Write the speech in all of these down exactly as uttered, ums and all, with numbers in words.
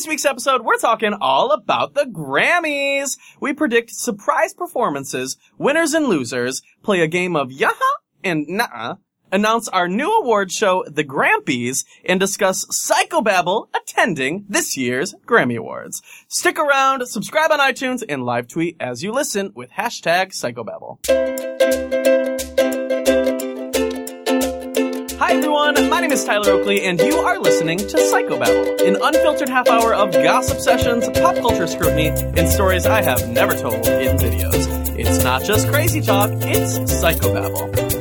this week's episode, we're talking all about the Grammys. We predict surprise performances, winners and losers, play a game of yaha and nah, announce our new award show, The Grampies, and discuss psychobabble attending this year's Grammy Awards. Stick around, subscribe on iTunes, and live tweet as you listen with hashtag psychobabble. Hi everyone, my name is Tyler Oakley, and you are listening to Psychobabble, an unfiltered half hour of gossip sessions, pop culture scrutiny, and stories I have never told in videos. It's not just crazy talk, it's Psychobabble.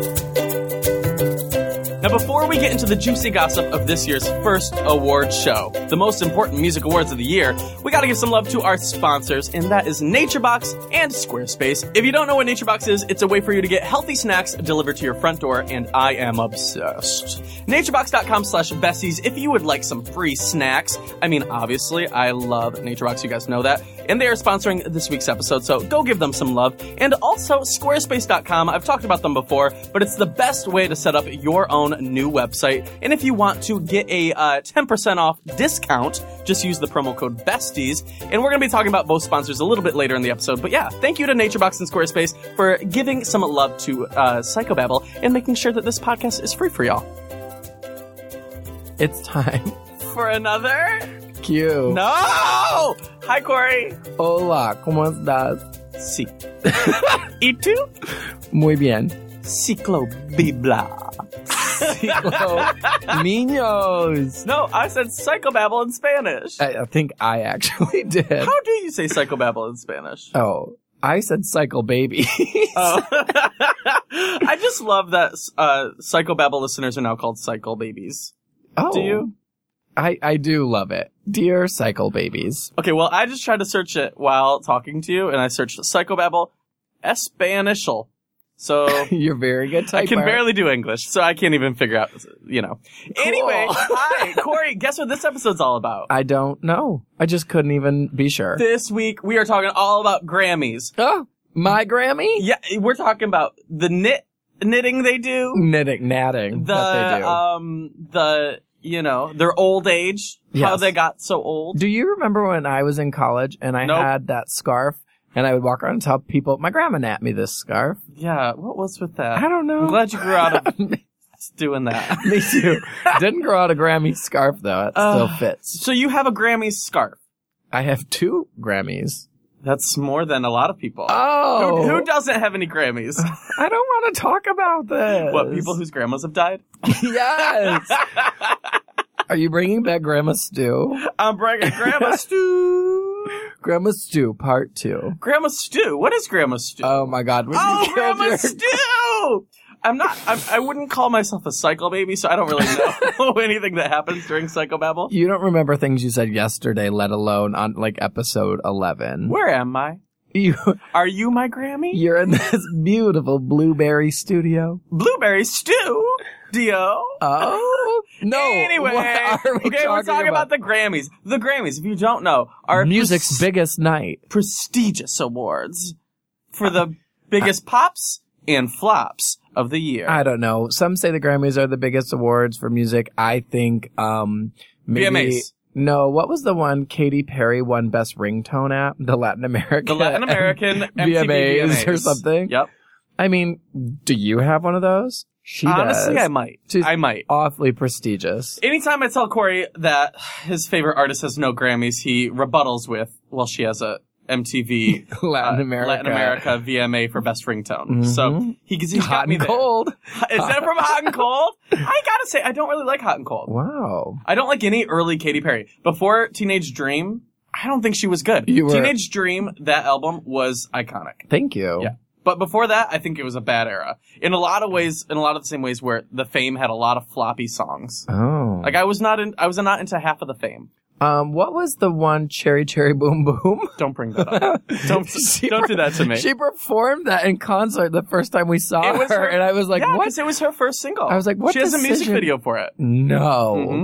Now, before we get into the juicy gossip of this year's first award show, the most important music awards of the year, we gotta give some love to our sponsors, and that is NatureBox and Squarespace. If you don't know what NatureBox is, it's a way for you to get healthy snacks delivered to your front door, and I am obsessed. naturebox.com slash besties if you would like some free snacks. I mean, obviously, I love NatureBox, you guys know that, and they are sponsoring this week's episode, so go give them some love. And also, Squarespace dot com, I've talked about them before, but it's the best way to set up your own new website. And if you want to get a uh, ten percent off discount, just use the promo code BESTIES. And we're going to be talking about both sponsors a little bit later in the episode. But yeah, thank you to NatureBox and Squarespace for giving some love to uh, Psychobabble and making sure that this podcast is free for y'all. It's time For another... Q. No! Hi, Corey. Hola, ¿cómo estás? Sí. ¿Y tú? Muy bien. Ciclo Bibla. Ciclo Niños. No, I said psychobabble in Spanish. I, I think I actually did. How do you say psychobabble in Spanish? Oh, I said cycle baby. Oh. I just love that uh, psychobabble listeners are now called cycle babies. Oh. Do you? I, I do love it. Dear cycle babies. Okay, well, I just tried to search it while talking to you, and I searched psychobabble Espanishal. So You're very good typer. I can barely do English, so I can't even figure out, you know. Cool. Anyway, hi, Corey, guess what this episode's all about? I don't know. I just couldn't even be sure. This week, we are talking all about Grammys. Oh, my Grammy? Yeah, we're talking about the knit knitting they do. Knitting, natting The, that they do. um, the, you know, their old age. How Yes. they got so old. Do you remember when I was in college and I Nope. had that scarf and I would walk around and tell people, my grandma knit me this scarf? Yeah, what was with that? I don't know. I'm glad you grew out of doing that. Me too. Didn't grow out a Grammy scarf though. It Uh, still fits. So you have a Grammy scarf. I have two Grammys. That's more than a lot of people. Oh. Who, who doesn't have any Grammys? I don't want to talk about this. What, people whose grandmas have died? Yes. Are you bringing back Grandma Stew? I'm bringing Grandma Stew. Grandma Stew Part two. Grandma Stew? What is Grandma Stew? Oh my God. When oh, you killed Grandma your... Stew! I'm not, I'm, I wouldn't call myself a cycle baby, so I don't really know anything that happens during Psychobabble. You don't remember things you said yesterday, let alone on like episode eleven. Where am I? You, Are you my Grammy? you're in this beautiful blueberry studio. Blueberry Stew? Dio? Oh no! Anyway, what are we okay, we're talking about? about the Grammys. The Grammys, if you don't know, are music's pres- biggest night. prestigious awards for the biggest pops and flops of the year. I don't know. Some say the Grammys are the biggest awards for music. I think um maybe V M As. No, what was the one Katy Perry won Best Ringtone at? The Latin American The Latin American M T V V M As, V M As or something. Yep. I mean, do you have one of those? She Honestly, does. I might. She's I might. Awfully prestigious. Anytime I tell Corey that his favorite artist has no Grammys, he rebuttals with, well, she has a M T V Latin uh, America. Latin America V M A for Best Ringtone. Mhm. So he, he's got Hot me and there. cold. Is that from Hot and Cold? I gotta say, I don't really like Hot and Cold. Wow. I don't like any early Katy Perry. Before Teenage Dream, I don't think she was good. You were- Teenage Dream, that album was iconic. Thank you. Yeah. But before that, I think it was a bad era. In a lot of ways, in a lot of the same ways where the Fame had a lot of floppy songs. Oh. Like I was not in, I was not into half of the Fame. Um, what was the one Cherry Cherry Boom Boom? Don't bring that up. Don't, She don't do that to me. She performed that in concert the first time we saw It was her, her- and I was like, yeah, what? 'cause it was her first single. I was like, what She has a music decision- video for it. No. Mhm.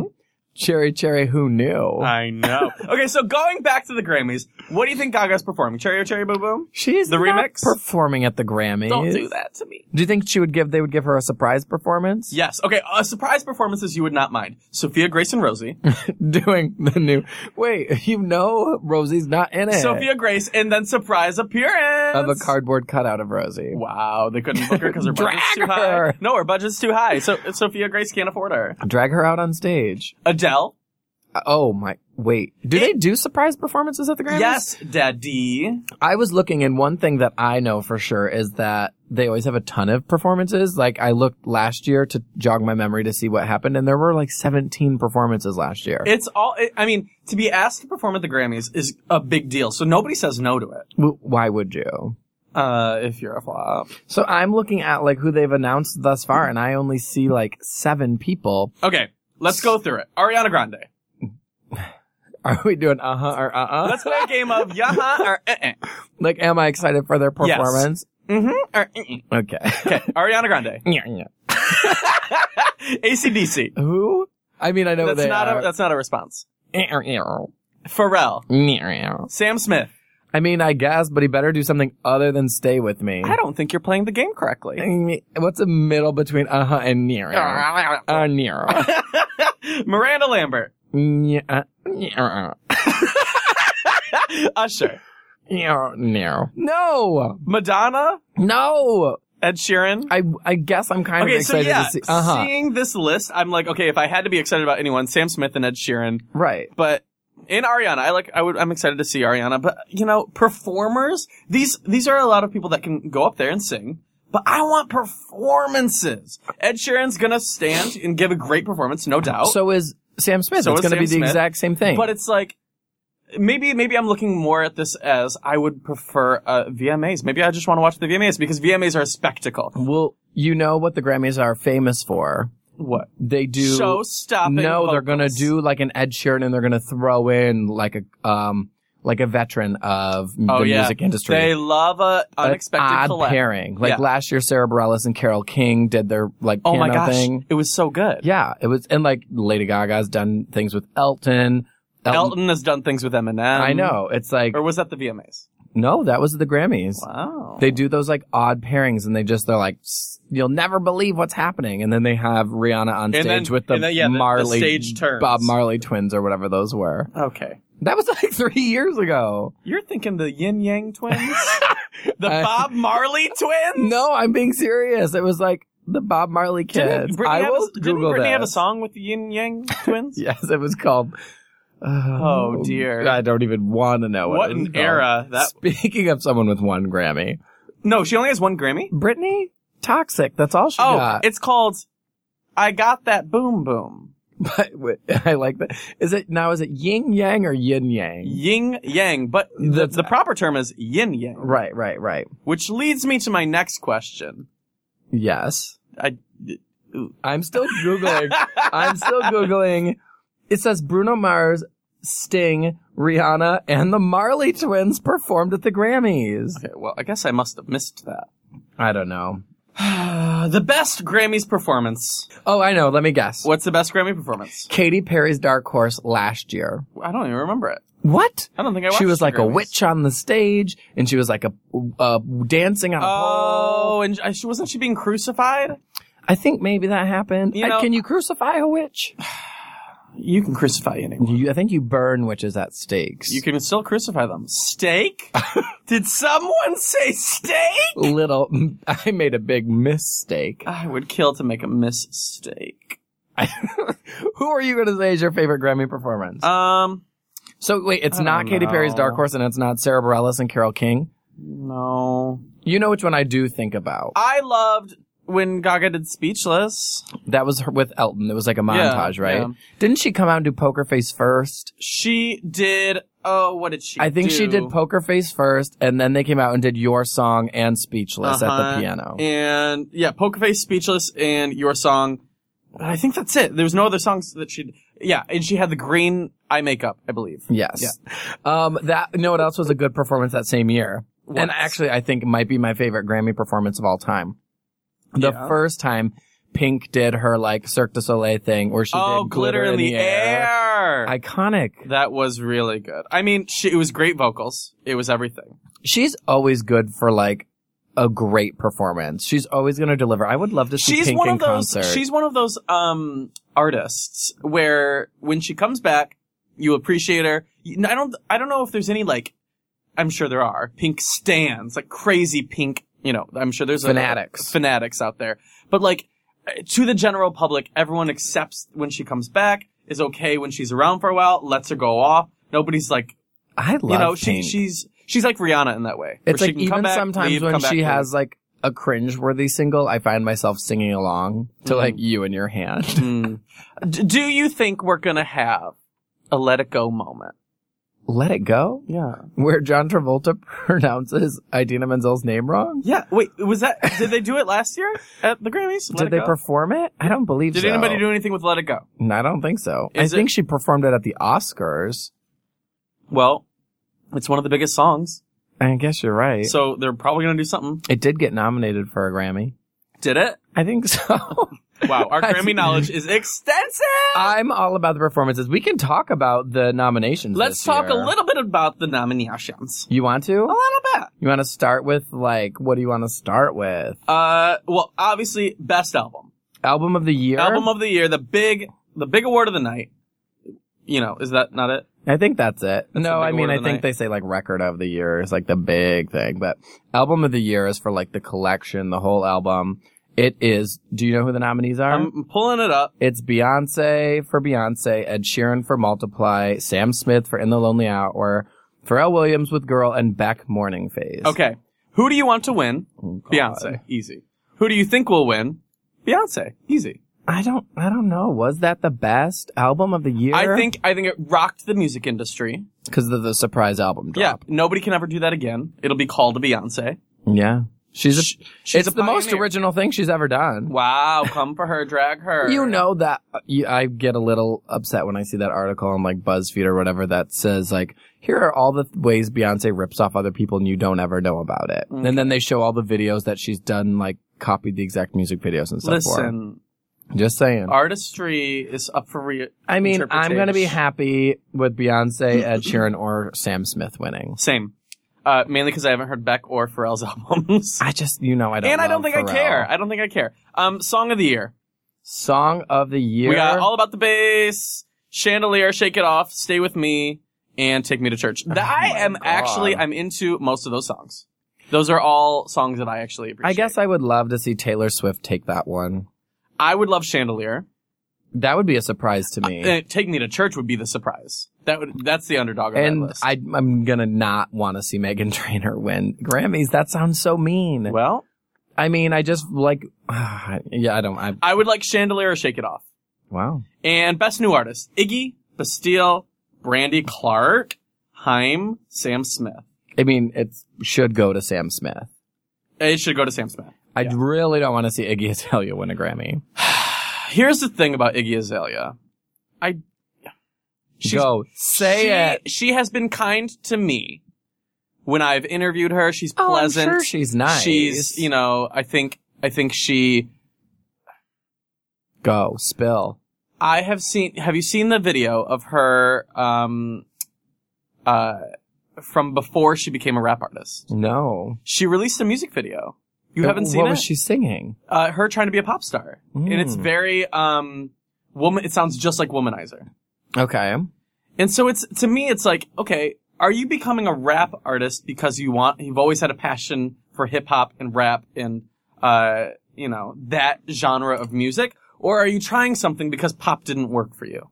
Cherry Cherry, who knew? I know. Okay, so going back to the Grammys, what do you think Gaga's performing? Cherry or Cherry Boom Boom? She's the not remix performing at the Grammys. Don't do that to me. Do you think she would give? They would give her a surprise performance? Yes. Okay, uh, surprise performances you would not mind. Sophia, Grace, and Rosie. Doing the new. Wait, you know Rosie's not in it. Sophia Grace, and then surprise appearance of a cardboard cutout of Rosie. Wow, they couldn't book her because her budget's too her. high. No, her budget's too high. So Sophia Grace can't afford her. Drag her out on stage. Adele. Oh my, wait. Do It- they do surprise performances at the Grammys? Yes, Daddy. I was looking, and one thing that I know for sure is that they always have a ton of performances. Like, I looked last year to jog my memory to see what happened, and there were like seventeen performances last year. It's all. It, I mean, to be asked to perform at the Grammys is a big deal. So nobody says no to it. W- Why would you? Uh, if you're a flop. So I'm looking at like who they've announced thus far, and I only see like seven people. Okay, let's go through it. Ariana Grande. Are we doing uh-huh or uh-uh? Let's play a game of yaha or uh-uh. Like, am I excited for their performance? Mm-hmm. Or uh-uh. Okay. Okay, Ariana Grande. Yeah, yeah. A C D C. Who? I mean, I know That's they not are. a. That's not a response. I Pharrell. Sam Smith. mean, I guess, but he better do something other than stay with me. I don't think you're playing the game correctly. I mean, what's the middle between uh-huh and near? Uh, near. Miranda Lambert. Yeah, near. Usher. Near, near. No! Madonna. No! Ed Sheeran. I, I guess I'm kind Okay, of so excited yeah, to see. Uh-huh. seeing this list, I'm like, okay, if I had to be excited about anyone, Sam Smith and Ed Sheeran. Right. But in Ariana, I like, I would, I'm excited to see Ariana. But you know, performers, these these are a lot of people that can go up there and sing. But I want performances. Ed Sheeran's gonna stand and give a great performance, no doubt. So is Sam Smith. So it's is going to be Sam the Smith. exact same thing. But it's like, maybe maybe I'm looking more at this as I would prefer uh, V M As. Maybe I just want to watch the V M As because V M As are a spectacle. Well, you know what the Grammys are famous for. What? They do Show-stopping No, they're vocals. going to do like an Ed Sheeran, and they're going to throw in like a um like a veteran of Oh, the yeah. music industry. They love a An unexpected odd collab. pairing. Like Yeah. last year, Sarah Bareilles and Carole King did their like Oh piano my gosh, thing. it was so good. Yeah, it was, and like Lady Gaga's done things with Elton. Elton has done things with Eminem. I know. It's like Or was that the V M As? no, that was the Grammys. Wow. They do those like odd pairings, and they just they're like, "S- you'll never believe what's happening, and then they have Rihanna on And stage then- with the and then, yeah, the- the Marley stage turns. Bob Marley twins or whatever those were. Okay. That was like three years ago. You're thinking the Yin Yang twins? the I- Bob Marley twins? No, I'm being serious. It was like the Bob Marley Didn't kids. Britney, I have, will a, didn't Google Britney this. have a song with the Yin Yang twins? Yes, it was called. Oh, dear. I don't even want to know what, What it was an called. era. That Speaking of someone with one Grammy, No, she only has one Grammy? Britney, Toxic. That's all she Oh, got. it's called I Got That Boom Boom. But wait, I like that. Is it now? Is it yin yang or yin yang? Yin Yang, but the, That's- the proper term is Yin Yang. Right, right, right. Which leads me to my next question. Yes, I, I'm still googling. I'm still googling. It says Bruno Mars, Sting, Rihanna, and the Marley Twins performed at the Grammys. okay, well, I guess I must have missed that. I don't know. The best Grammys performance. Oh, I know. Let me guess. What's the best Grammy performance? Katy Perry's Dark Horse last year. I don't even remember it. What? I don't think I watched She was the like a Grammys. witch on the stage, and she was like a uh, dancing on a pole. Oh, and she, wasn't she being crucified? I think maybe that happened. You Uh, know- Can you crucify a witch? You can crucify anyone. You, I think you burn witches at stakes. You can still crucify them. Steak? Did someone say steak? Little, I made a big mistake. I would kill to make a mistake. Who are you going to say is your favorite Grammy performance? Um, so wait, it's I not don't Katy Perry's know. Dark Horse, and it's not Sarah Bareilles and Carole King. no. You know which one I do think about? I loved when Gaga did Speechless. That was her with Elton. It was like a montage, right? yeah. Didn't she come out and do Poker Face first? She did, oh, what did she I think do? she did Poker Face first, and then they came out and did Your Song and Speechless at Uh-huh. the piano. And, yeah, Poker Face, Speechless, and Your Song. But I think that's it. There was no other songs that she, yeah, and she had the green eye makeup, I believe. Yes. Um, that, you know what else was a good performance that same year? What? And actually, I think it might be my favorite Grammy performance of all time. The Yeah. first time Pink did her like Cirque du Soleil thing where she oh, did glitter, glitter in, in the, the air. air. Iconic. That was really good. I mean, she, it was great vocals. It was everything. She's always good for like a great performance. She's always going to deliver. I would love to see she's Pink one in of those, concert. She's one of those um artists where when she comes back, you appreciate her. I don't. I don't know if there's any like. I'm sure there are Pink stans, like crazy Pink. You know, I'm sure there's fanatics, a, fanatics out there. But like to the general public, everyone accepts when she comes back. Is okay when she's around for a while. Lets her go off. Nobody's like. I love you know, Pink. She, she's she's like Rihanna in that way. It's like even come back, sometimes leave, when she has like a cringe-worthy single, I find myself singing along to mm. like You in Your Hand. mm. D- do you think we're gonna have a Let It Go moment? Let It Go? Yeah. Where John Travolta pronounces Idina Menzel's name wrong? Yeah. Wait, was that, did they do it last year at the Grammys? Let did they go? perform it? I don't believe did so. Did anybody do anything with Let It Go? No, I don't think so. Is I think it? she performed it at the Oscars. Well, it's one of the biggest songs. I guess you're right. So they're probably going to do something. It did get nominated for a Grammy. Did it? I think so. Wow, our Grammy knowledge is extensive! I'm all about the performances. We can talk about the nominations Let's this talk year. a little bit about the nominations. You want to? A little bit. You want to start with, like, what do you want to start with? Uh, well, obviously, best album. Album of the year? Album of the year, the big, the big award of the night. You know, is that not it? I think that's it. That's no, I mean, I think night. they say, like, record of the year is, like, the big thing. But album of the year is for, like, the collection, the whole album. It is, do you know who the nominees are? I'm pulling it up. It's Beyonce for Beyonce, Ed Sheeran for Multiply, Sam Smith for In the Lonely Hour, Pharrell Williams with Girl, and Beck Morning Phase. Okay. Who do you want to win? Oh, Beyonce. Easy. Who do you think will win? Beyonce. Easy. I don't, I don't know. Was that the best album of the year? I think, I think it rocked the music industry. Because of the surprise album drop. Yeah. Nobody can ever do that again. It'll be called a Beyonce. Yeah. She's a, she's it's a the most pioneer. original thing she's ever done. Wow, come for her, drag her. You know that uh, you, I get a little upset when I see that article on like BuzzFeed or whatever that says like, here are all the th- ways Beyonce rips off other people and you don't ever know about it. Okay. And then they show all the videos that she's done, like copied the exact music videos and stuff. Listen, for. Just saying. Artistry is up for re- I mean, I'm going to be happy with Beyonce, Ed Sheeran, or Sam Smith winning. Same. Uh, mainly because I haven't heard Beck or Pharrell's albums. I just, you know, I don't And I don't love think Pharrell. I care. I don't think I care. Um, Song of the Year. Song of the Year. We got All About the Bass, Chandelier, Shake It Off, Stay With Me, and Take Me to Church. Oh I am God. actually, I'm into most of those songs. Those are all songs that I actually appreciate. I guess I would love to see Taylor Swift take that one. I would love Chandelier. That would be a surprise to me. Uh, Take Me to Church would be the surprise. That would, that's the underdog on and that list. I, I'm gonna not want to see Meghan Trainor win Grammys. That sounds so mean. Well, I mean, I just like, uh, yeah, I don't. I, I would like Chandelier or Shake It Off. Wow. And Best New Artist: Iggy, Bastille, Brandy Clark, Haim, Sam Smith. I mean, it should go to Sam Smith. It should go to Sam Smith. I Yeah. really don't want to see Iggy Azalea win a Grammy. Here's the thing about Iggy Azalea. I she's, Go say she, it. She has been kind to me when I've interviewed her. She's Oh, I'm pleasant. sure she's nice. She's, you know, I think I think she. Go spill. I have seen. Have you seen the video of her? Um, uh, from before she became a rap artist. No. She released a music video. You haven't seen what it? was she singing? Uh, her trying to be a pop star. Mm. And it's very, um, woman, it sounds just like Womanizer. Okay. And so it's, to me, it's like, okay, are you becoming a rap artist because you want, you've always had a passion for hip hop and rap and, uh, you know, that genre of music? Or are you trying something because pop didn't work for you?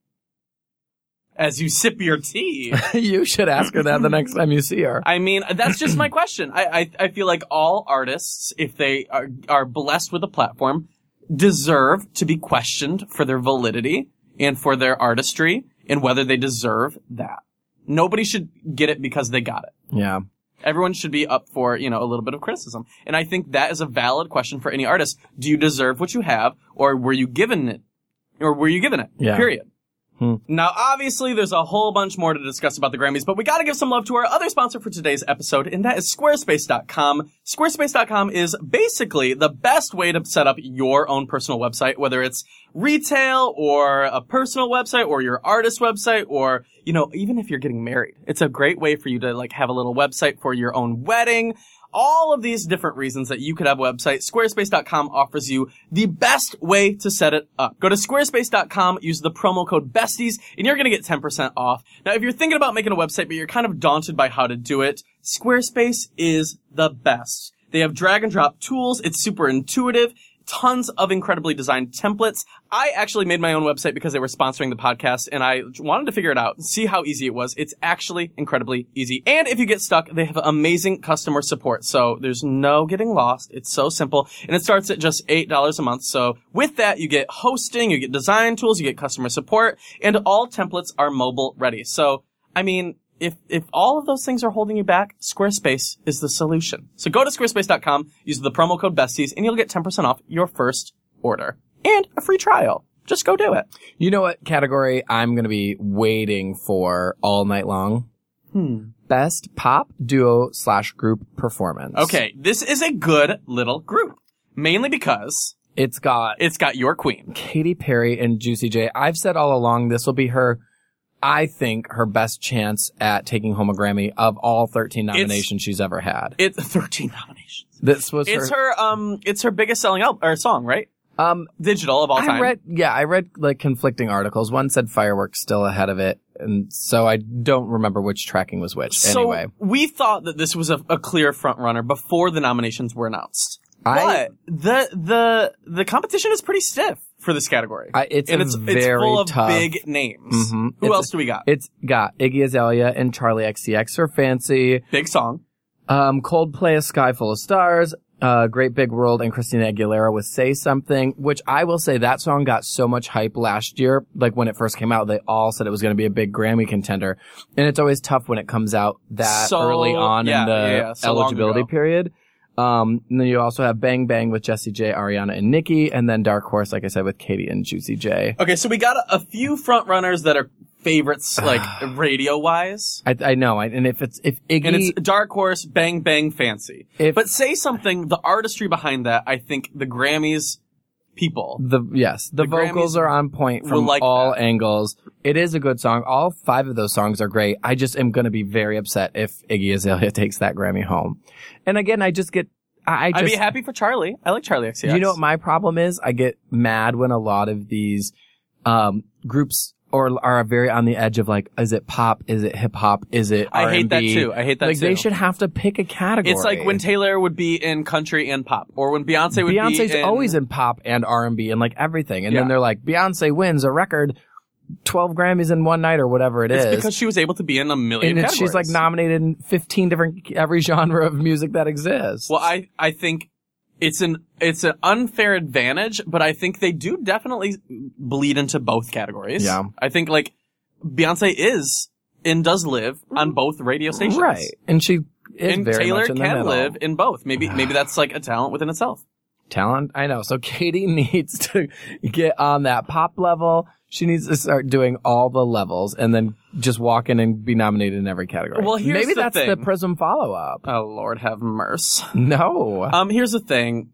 As you sip your tea. You should ask her that the next time you see her. I mean, that's just my question. I, I, I feel like all artists, if they are, are blessed with a platform, deserve to be questioned for their validity and for their artistry and whether they deserve that. Nobody should get it because they got it. Yeah. Everyone should be up for, you know, a little bit of criticism. And I think that is a valid question for any artist. Do you deserve what you have, or were you given it? Or were you given it? Yeah. Period. Hmm. Now, obviously, there's a whole bunch more to discuss about the Grammys, but we gotta give some love to our other sponsor for today's episode, and that is Squarespace dot com. Squarespace dot com is basically the best way to set up your own personal website, whether it's retail or a personal website or your artist website or, you know, even if you're getting married. It's a great way for you to, like, have a little website for your own wedding. All of these different reasons that you could have a website, Squarespace dot com offers you the best way to set it up. Go to Squarespace dot com, use the promo code BESTIES, and you're going to get ten percent off. Now, if you're thinking about making a website, but you're kind of daunted by how to do it, Squarespace is the best. They have drag and drop tools. It's super intuitive. Tons of incredibly designed templates. I actually made my own website because they were sponsoring the podcast, and I wanted to figure it out and see how easy it was. It's actually incredibly easy. And if you get stuck, they have amazing customer support. So there's no getting lost. It's so simple. And it starts at just eight dollars a month. So with that, you get hosting, you get design tools, you get customer support, and all templates are mobile ready. So, I mean, If if all of those things are holding you back, Squarespace is the solution. So go to Squarespace dot com, use the promo code BESTIES, and you'll get ten percent off your first order. And a free trial. Just go do it. You know what category I'm going to be waiting for all night long? Hmm. Best pop duo slash group performance. Okay, this is a good little group. Mainly because It's got it's got your queen. Katy Perry and Juicy J. I've said all along this will be her, I think, her best chance at taking home a Grammy of all thirteen nominations she's ever had. It's thirteen nominations. This was It's her, her um it's her biggest selling album or song, right? um Digital of all time. I read yeah, I read like conflicting articles. One said Fireworks still ahead of it, and so I don't remember which tracking was which. So anyway. we thought that this was a, a clear front runner before the nominations were announced. I- But the the the competition is pretty stiff for this category. I, it's and a it's very it's full of tough. big names. Mhm. Who It's else a- do we got? It's got Iggy Azalea and Charlie X C X for Fancy, Big song. um, Coldplay, A Sky Full of Stars, uh, Great Big World, and Christina Aguilera with Say Something, which I will say that song got so much hype last year. Like when it first came out, they all said it was going to be a big Grammy contender. And it's always tough when it comes out that So- early on yeah, in the yeah, yeah, so long eligibility ago. period. Um, and then you also have Bang Bang with Jessie J, Ariana, and Nicki, and then Dark Horse, like I said, with Katy and Juicy J. Okay, so we got a, a few front runners that are favorites, like radio wise. I, I know, I, and if it's if Iggy, And it's Dark Horse, Bang Bang, Fancy. If- but Say Something, the artistry behind that, I think the Grammys people. the yes, the, The vocals Grammys are on point will from like all that. angles. It is a good song. All five of those songs are great. I just am going to be very upset if Iggy Azalea takes that Grammy home. And again, I just get, I, I just, I'd be happy for Charlie. I like Charlie X C X. you know what my problem is? I get mad when a lot of these um groups or are very on the edge of like, is it pop? Is it hip hop? Is it I R and B? hate that too. I hate that like too. they should have to pick a category. It's like when Taylor would be in country and pop, or when Beyonce would be in... Beyonce's always in pop and R and B and like everything. And Yeah. then they're like, Beyonce wins a record twelve Grammys in one night or whatever it is. It's because she was able to be in a million and it's, she's like categories. nominated in fifteen different, every genre of music that exists. Well, I, I think it's an it's an unfair advantage, but I think they do definitely bleed into both categories. Yeah. I think like Beyonce is and does live on both radio stations. Right. And she is And very Taylor much in the can middle. live in both. Maybe maybe that's like a talent within itself. Talent, I know. So Katy needs to get on that pop level. She needs to start doing all the levels and then just walk in and be nominated in every category. Well, here's Maybe the that's the thing. Prism follow-up. Oh Lord, have mercy. No. Um, here's the thing.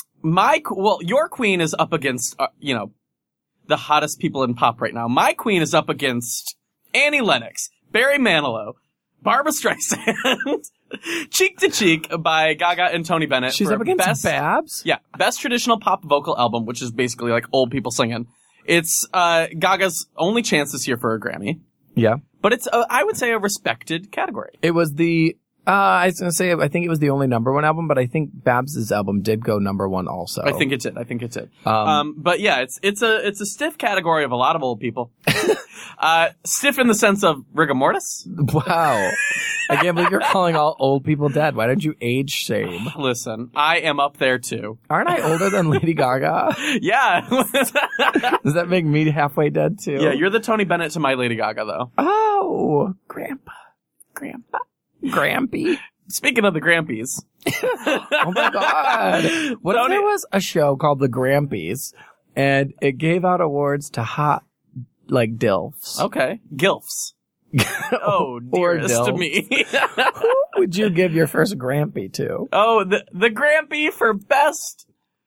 My, qu- well, your queen is up against, uh, you know, the hottest people in pop right now. My queen is up against Annie Lennox, Barry Manilow, Barbra Streisand, Cheek to Cheek by Gaga and Tony Bennett. She's for up against best, Babs? Yeah, best traditional pop vocal album, which is basically like old people singing. It's, uh, Gaga's only chance this year for a Grammy, Yeah. but it's, uh, I would say, a respected category. It was the, uh, I was going to say, I think it was the only number one album, but I think Babs' album did go number one also. I think it did. I think it did. Um, Um, but yeah, it's it's a it's a stiff category of a lot of old people. uh, stiff in the sense of rigor mortis. Wow. I can't believe you're calling all old people dead. Why don't you age shame? Listen, I am up there too. Aren't I older than Lady Gaga? Yeah, Does that make me halfway dead too? yeah. You're the Tony Bennett to my Lady Gaga, though. Oh, Grandpa. Grandpa. Grampy. Speaking of the Grampies, Oh my God. What if Tony- there was a show called The Grampies and it gave out awards to hot, like DILFs. Okay. Gilfs. Oh, Or dearest to dilfs. me. Who would you give your first Grampy to? Oh, the the Grampy for best.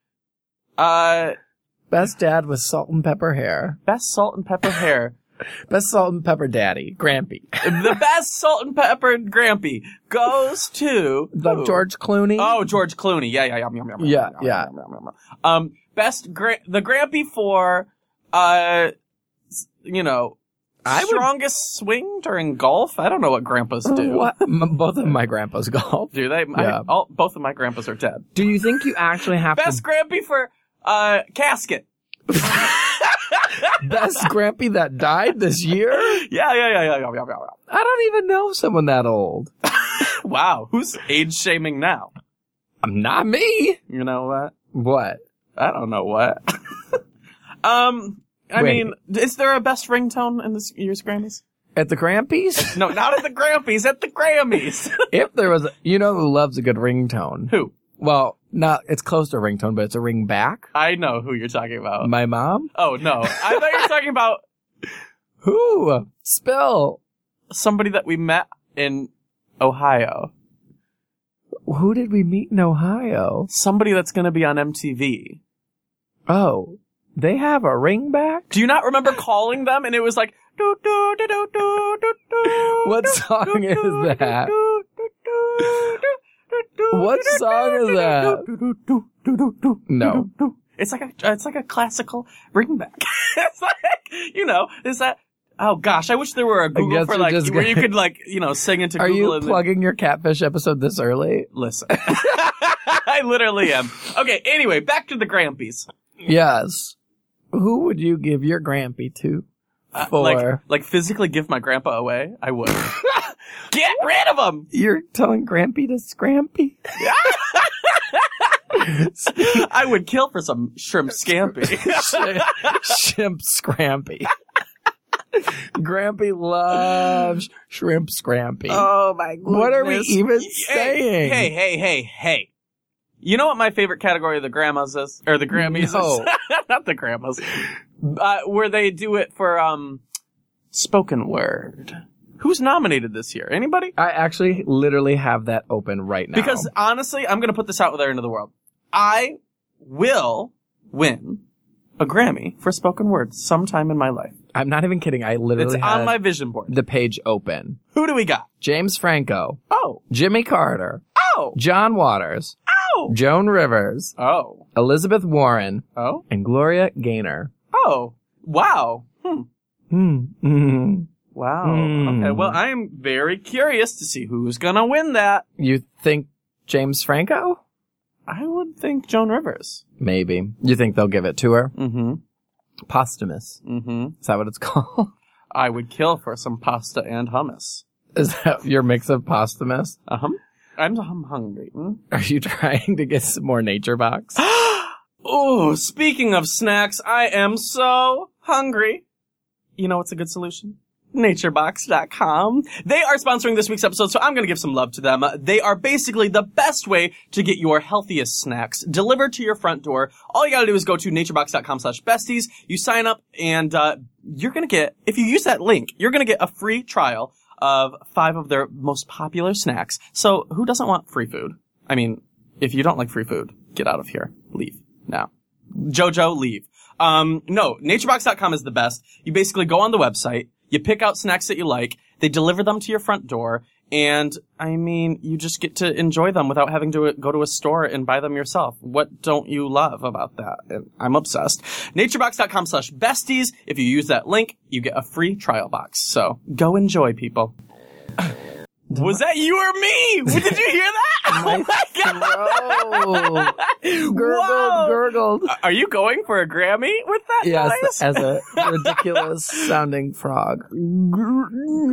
Uh, Best dad with salt and pepper hair. best salt and pepper hair. Best salt and pepper daddy. Grampy. The best salt and pepper Grampy goes to Like who? George Clooney. Oh, George Clooney. Yeah, yeah, yum, yum, yum, Yeah, yum, yeah. yum, yum, yum, yum. Um, best gra- the Grampy for, uh, s- you know, I would- strongest swing during golf. I don't know what grandpas do. What? M- Both of my grandpas golf. Do they? I- Yeah. all, both of my grandpas are dead. Do you think you actually have Best Grampy for, uh, casket. to best Grampy that died this year? Yeah, yeah, yeah, yeah, yeah, yeah, yeah. I don't even know someone that old. Wow, who's age shaming now? I'm not me. You know what? What? I don't know what. um, I Wait. mean, is there a best ringtone in this year's Grammys? At the Grampies? No, not at the Grampies, at the Grammys. If there was, a, you know who loves a good ringtone? Who? Well, not, it's close to a ringtone, but it's a ring back. I know who you're talking about. My mom? Oh, no. I thought you were talking about Who? Spill. somebody that we met in Ohio. Who did we meet in Ohio? Somebody that's going to be on M T V. Oh, they have a ring back? Do you not remember calling them? And it was like, do, do, do, do, do, do, do, What do, song do, is do, that? do, do, do, do, do, do, What do, song do, is do, that? do, do, do, do, do, do, No. do, do. It's like a, it's like a classical ringback. It's like, you know, is that, oh gosh, I wish there were a Google guess for you're like, just where you gonna- could like, you know, sing into Are Google. you and then- plugging your Catfish episode this early? Listen. I literally am. Okay, anyway, back to the Grampies. Yes. Who would you give your Grampy to? Uh, For like, like physically give my grandpa away? I would. Get rid of him! you're telling Grampy to Scrampy? I would kill for some shrimp scampi. Shrimp Scrampy. Grampy loves shrimp Scrampy. Oh my goodness. What are we even Hey, saying? Hey, hey, hey, hey. You know what my favorite category of the grandmas is? Or the Grammys No. is? Not the grandmas. Uh, where they do it for, um, spoken word. Who's nominated this year? Anybody? I actually literally have that open right now. Because honestly, I'm gonna put this out there into the world. I will win a Grammy for spoken word sometime in my life. I'm not even kidding. I It's literally on have my vision board. the page open. Who do we got? James Franco, Oh. Jimmy Carter, Oh. John Waters, Oh. Joan Rivers, Oh. Elizabeth Warren, Oh. and Gloria Gaynor. Oh. Wow. Hmm. Hmm. Mm. Wow. Hmm. Okay. Well, I am very curious to see who's gonna win that. You think James Franco? I would think Joan Rivers. Maybe. You think they'll give it to her? Mm-hmm. Posthumous. Mm-hmm. Is that what it's called? I would kill for some pasta and hummus. Is that your mix of posthumous? Uh-huh. I'm, I'm hungry. Hmm? Are you trying to get some more Nature Box? Oh, speaking of snacks, I am so hungry. You know what's a good solution? Naturebox dot com. They are sponsoring this week's episode, so I'm going to give some love to them. Uh, They are basically the best way to get your healthiest snacks delivered to your front door. All you got to do is go to naturebox dot com slash besties. You sign up, and uh, you're going to get, if you use that link, you're going to get a free trial of five of their most popular snacks. So who doesn't want free food? I mean, if you don't like free food, get out of here. Leave now. Jojo, leave. Um, no, naturebox dot com is the best. You basically go on the website, you pick out snacks that you like, they deliver them to your front door, and, I mean, you just get to enjoy them without having to go to a store and buy them yourself. What don't you love about that? And I'm obsessed. naturebox dot com slash besties. If you use that link, you get a free trial box. So, go enjoy, people. Was that you or me? Did you hear that? Oh my god! Gurgled, Wow. gurgled. Are you going for a Grammy with that Yes, noise? as a ridiculous sounding frog. Wow.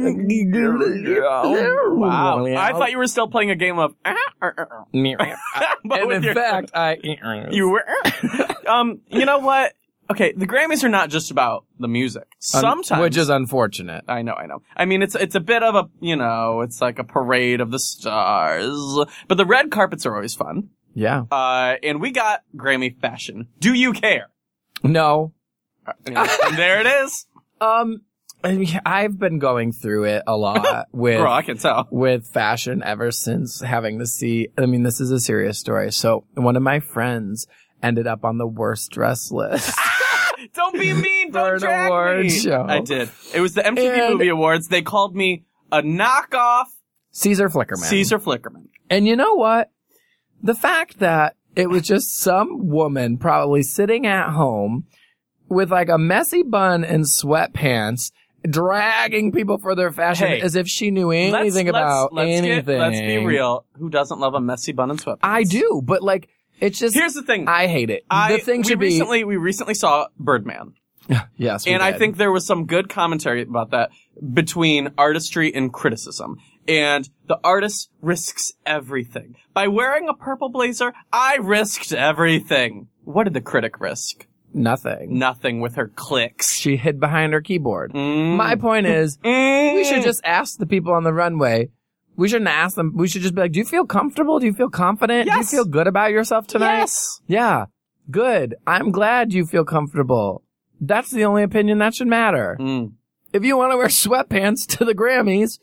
I thought you were still playing a game of. But And with in your- fact, I you were. um, you know what? Okay, the Grammys are not just about the music. Sometimes, which is unfortunate. I know, I know. I mean, it's it's a bit of a, you know, it's like a parade of the stars. But the red carpets are always fun. Yeah. Uh, and we got Grammy fashion. Do you care? No. And there it is. Um, I mean, I've been going through it a lot with Girl, I can tell. with fashion ever since having to see. I mean, this is a serious story. So one of my friends ended up on the worst dress list. Don't be mean. For Don't an drag award me. show. I did. It was the M T V And- Movie Awards. They called me a knockoff Caesar Flickerman. Caesar Flickerman. And you know what? The fact that it was just some woman probably sitting at home with like a messy bun and sweatpants, dragging people for their fashion Hey, as if she knew anything let's, about let's, let's anything. Get, let's be real. Who doesn't love a messy bun and sweatpants? I do, but like, it's just. Here's the thing. I hate it. I, the thing we should recently, We recently saw Birdman. be. Yes, we And I did. think there was some good commentary about that between artistry and criticism. And the artist risks everything. By wearing a purple blazer, I risked everything. What did the critic risk? Nothing. Nothing with her clicks. She hid behind her keyboard. Mm. My point is, Mm. we should just ask the people on the runway. We shouldn't ask them. We should just be like, do you feel comfortable? Do you feel confident? Yes. Do you feel good about yourself tonight? Yes. Yeah. Good. I'm glad you feel comfortable. That's the only opinion that should matter. Mm. If you want to wear sweatpants to the Grammys,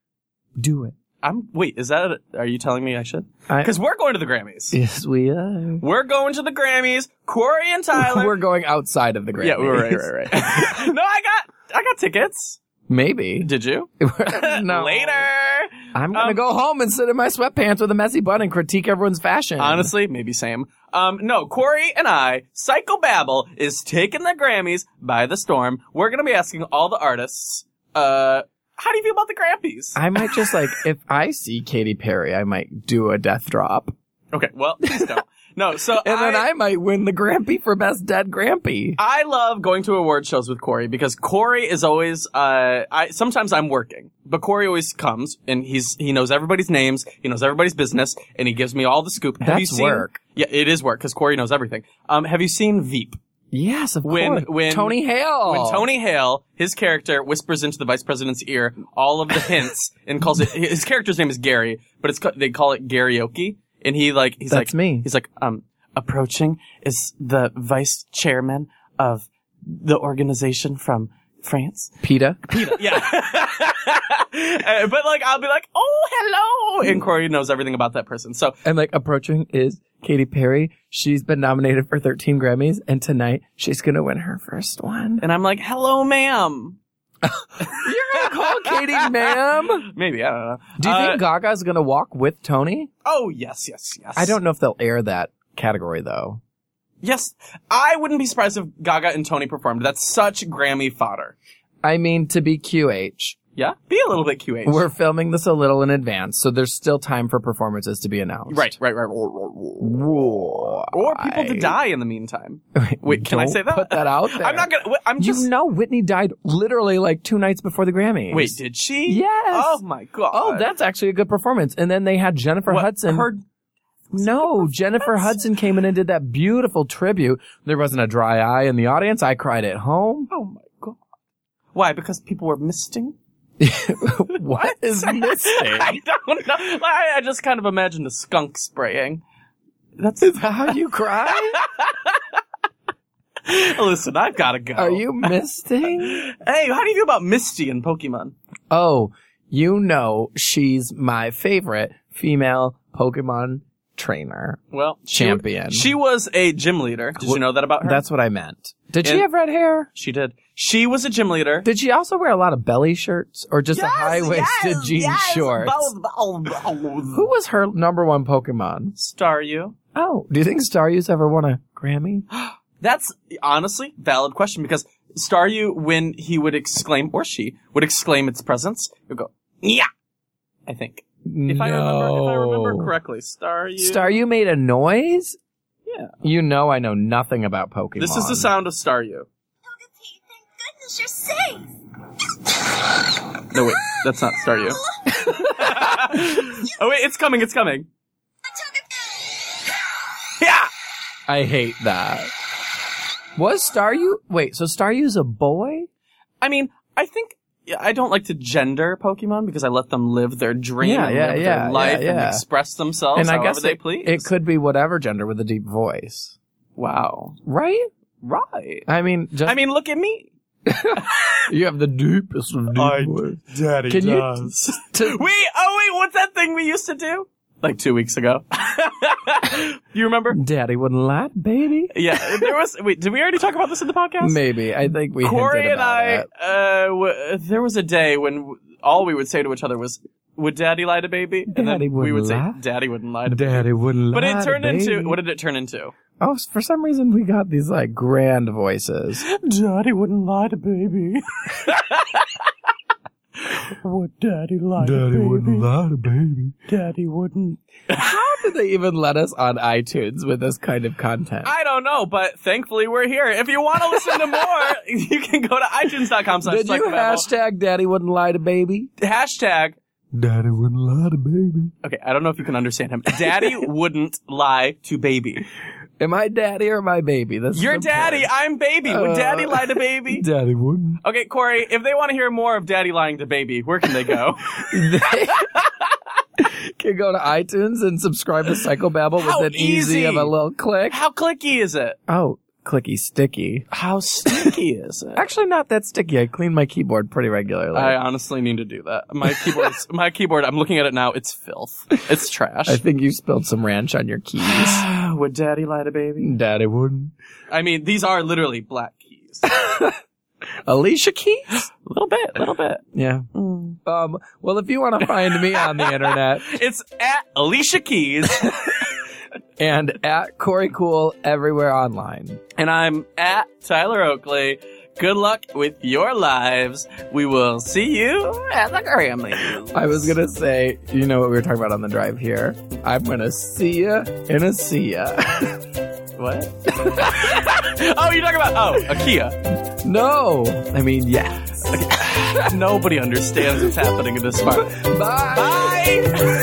do it. I'm, wait, is that, a, are you telling me I should? I- Because we're going to the Grammys. Yes, we are. We're going to the Grammys. Corey and Tyler. We're going outside of the Grammys. yeah, we're right, right, right. No, I got, I got tickets. Maybe. Did you? No. Later. I'm going to Um, go home and sit in my sweatpants with a messy bun and critique everyone's fashion. Honestly, maybe same. Um, no, Corey and I, Psychobabble is taking the Grammys by the storm. We're going to be asking all the artists, uh, how do you feel about the Grammys? I might just like, if I see Katy Perry, I might do a death drop. Okay, well, please don't. No, so And then I, I might win the Grampy for Best Dead Grampy. I love going to award shows with Corey because Corey is always, uh, I, sometimes I'm working, but Corey always comes and he's, he knows everybody's names, he knows everybody's business, and he gives me all the scoop. Have That's you seen, work. Yeah, it is work because Corey knows everything. Um, have you seen Veep? Yes, of When- course. when- Tony Hale. When Tony Hale, his character, whispers into the vice president's ear all of the hints and calls it, his character's name is Gary, but it's, ca- they call it Garioki. And he like, he's That's like, me. he's like, um, approaching is the vice chairman of the organization from France. PETA. PETA. Yeah. Uh, but like, I'll be like, oh, hello. And Corey knows everything about that person. So And like approaching is Katy Perry. She's been nominated for thirteen Grammys, and tonight she's gonna win her first one. and I'm like, hello, ma'am. You're gonna call Katy ma'am? Maybe, I don't know. Do you Uh, think Gaga's gonna walk with Tony? Oh, yes, yes, yes. I don't know if they'll air that category though. Yes, I wouldn't be surprised if Gaga and Tony performed. That's such Grammy fodder. I mean, to be Q H, Yeah? Be a little bit Q H. we're filming this a little in advance, so there's still time for performances to be announced. Right, right, right. Or people to die in the meantime. Wait, can I Don't say that? Put that out there. I'm not gonna, I'm just, You know Whitney died literally like two nights before the Grammys. wait, did she? Yes. Oh my god. Oh, that's actually a good performance. And then they had Jennifer What, Hudson. her- No, Jennifer Hudson came in and did that beautiful tribute. There wasn't a dry eye in the audience. I cried at home. Oh my god. Why? Because people were misting? What is missing? I don't know. I, I just kind of imagined a skunk spraying. That's Is that how you cry? Listen, I've gotta go. Are you misting? Hey, how do you feel about Misty in Pokemon? Oh, you know she's my favorite female Pokemon trainer. Well, she- Champion. She, was a gym leader. Did you know that about her? That's what I meant. Did she And- have red hair? She did. She was a gym leader. Did she also wear a lot of belly shirts or just a high-waisted jean shorts? Who was her number one Pokemon? Staryu. Oh, do you think Staryu's ever won a Grammy? That's honestly valid question because Staryu, when he would exclaim, or she would exclaim its presence, would go, yeah, I think. If no. I remember, if I remember correctly, Staryu. Staryu made a noise? Yeah. You know I know nothing about Pokemon. This is the sound of Staryu. Thank goodness you're safe. No, wait, that's not Staryu. Oh wait, it's coming, it's coming. Yeah! I hate that. Was Staryu? Wait, so Staryu's a boy? I mean, I think, yeah, I don't like to gender Pokemon because I let them live their dream Yeah, and yeah, live yeah, their life yeah, and yeah. express themselves and I however guess they it, please. it could be whatever gender with a deep voice. Wow. Right? Right. I mean, just, I mean, look at me. You have the deepest of deep I- voice. Daddy Can does. you? We, oh wait, what's that thing we used to do? Like two weeks ago. You remember? Daddy wouldn't lie, baby. Yeah, there was, wait, did we already talk about this in the podcast? Maybe. I think we Corey hinted and about I, it. uh, w- there was a day when w- all we would say to each other was, would Daddy lie to baby? And Daddy then we would wouldn't lie. say, Daddy wouldn't lie to baby. Daddy wouldn't But lie it turned to into, baby. what did it turn into? Oh, for some reason we got these like grand voices. Daddy wouldn't lie to baby. Would Daddy lie to baby? lie to baby. Daddy wouldn't. How did they even let us on iTunes with this kind of content? I don't know, but thankfully we're here. If you want to listen to more, you can go to itunes dot com slash Did you hashtag Daddy wouldn't lie to baby? Hashtag. Daddy wouldn't lie to baby. Okay, I don't know if you can understand him. Daddy wouldn't lie to baby. Am I daddy or my baby? This You're is daddy, important. I'm baby. Would Uh, Daddy lie to baby? Daddy wouldn't. Okay, Corey, if they want to hear more of Daddy lying to baby, where can they go? They can go to iTunes and subscribe to Psychobabble How with an easy easy. of a little click. How clicky is it? Oh, clicky sticky. How sticky is it? Actually, not that sticky. I clean my keyboard pretty regularly. I honestly need to do that. My keyboard, my keyboard, I'm looking at it now, it's filth. It's trash. I think you spilled some ranch on your keys. Would Daddy lie to baby? Daddy wouldn't. I mean, these are literally black keys. Alicia Keys? A little bit, a little bit. Yeah. Um. Well, if you want to find me on the internet It's at Alicia Keys, and at Corey Cool everywhere online. and I'm at Tyler Oakley. Good luck with your lives. We will see you at the Grammys. I was gonna say, you know what we were talking about on the drive here? I'm gonna see ya in a see ya. What? Oh, you're talking about, oh, a Kia. No, I mean yes. Nobody understands what's happening in this part. Bye. Bye!